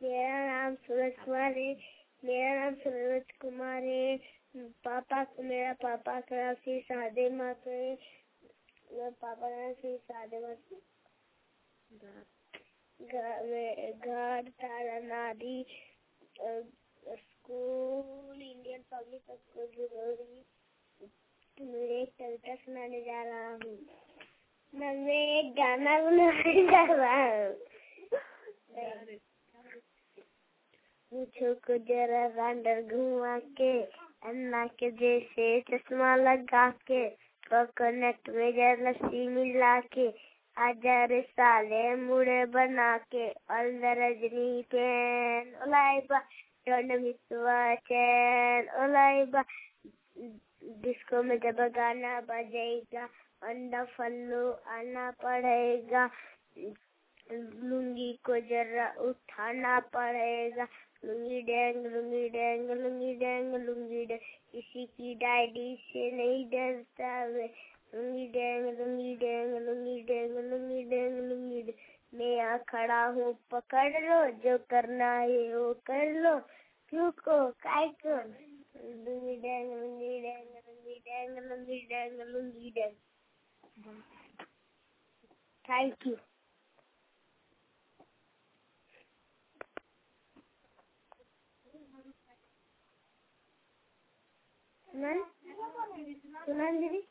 मेरा नाम सूरज कुमार है। मेरा पापा का नाम श्री सादे माँ है। मेरा पापा का नाम श्री सादे माँ। घर तारा नादी school Indian public school Bhilauri. मैं एक कविता सुनाने जा रहा हूँ। मैं एक गाना सुनाने जा रहा हूँ। मुझको जरा रांडर घुमा के अन्ना के जैसे चश्मा लगा के कोकोनट में जरा लस्सी मिला के आजा रे साले मुड़े बना के ऑल द रजनी पेन ओलाइबा डोंट मिस चैन ओलाइबा। डिस्को में जब गाना बजेगा अंडा फल्लू आना पड़ेगा। लुंगी को जरा उठाना पड़ेगा। Lungi dance lungi dance lungi dance lungi Deng किसी की डायरी से नहीं डरता वे। Lungi dance lungi dance lungi dance lungi dance lungi Deng. मैं यहाँ खड़ा हूँ पकड़ लो जो करना है वो कर लो क्यों को काय को। Lungi dance lungi dance lungi dance lungi dance lungi dance. Thank you. सुना दीदी।